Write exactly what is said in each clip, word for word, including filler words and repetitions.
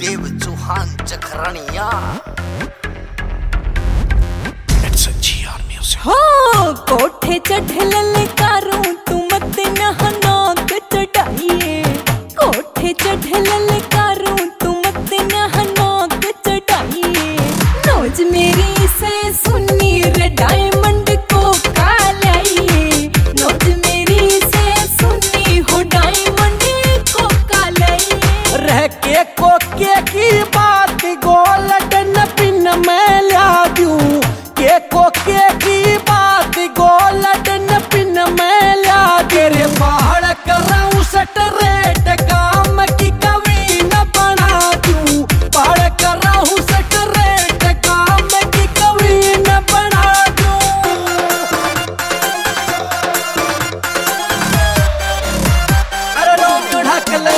देव चौहान चखरणिया। हाँ कोठे चढ़े ललकारूं तू मत नाक चढ़ाइए, कोठे चढ़े ललकारूं तू मत नाक चढ़ाइए। नौज मेरी से सुनी रे डायमंड को कालाइए, नौज मेरी से सुनी हो डायमंड को कालाइए। रह के कोके की बात गोल्डन पिन में ला दूं, के कोके की बात गोल्डन पिन में ला तेरे पहाड़ कराऊं सट रेट काम की कवि न बना दूं, पहाड़ कराऊं सट रेट काम की कवि न बना दूं। अरे लोग ढक ले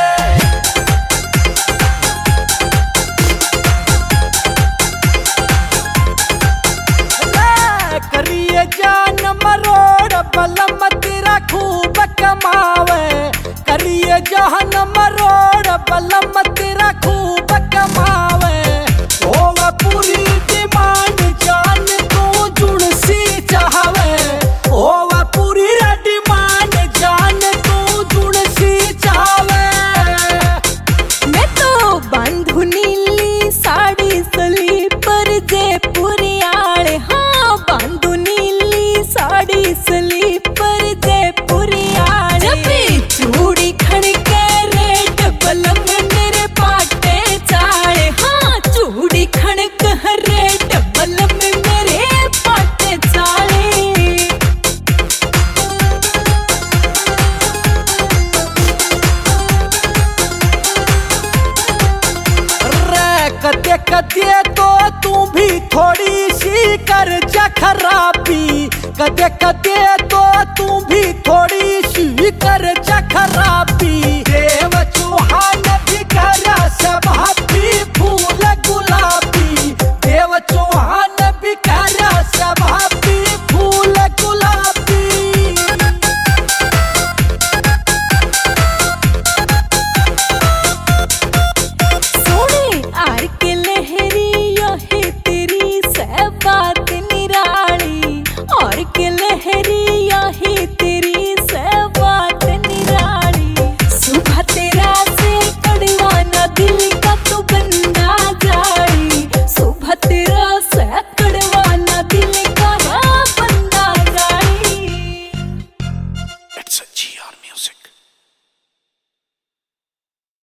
करिए जान मरोड़ बलम तेरा खूब कमावे, करिए जान मरोड़ बलम तेरा खूब कमावे। होवा पूरी डिमांड जान तू जुड़ सी चाहवे, होवा पूरी डिमांड जान तू जुड़ सी चाहवे। मैं तो बांधू नीली साड़ी स्लीपर जयपुरी आड़े, हाँ बांधू नीली साड़ी स्लीपर जयपुरी आड़े। चूड़ी खड़के रेड बलम मेरे पाटे चाड़े, हाँ चूड़ी खड़क रेड बलम मेरे पाटे चाड़े। कदे कदे तो तू भी थोड़ी सी कर जा खराबी, कदे कदे तो तू भी थोड़ी सी कर जा खराबी।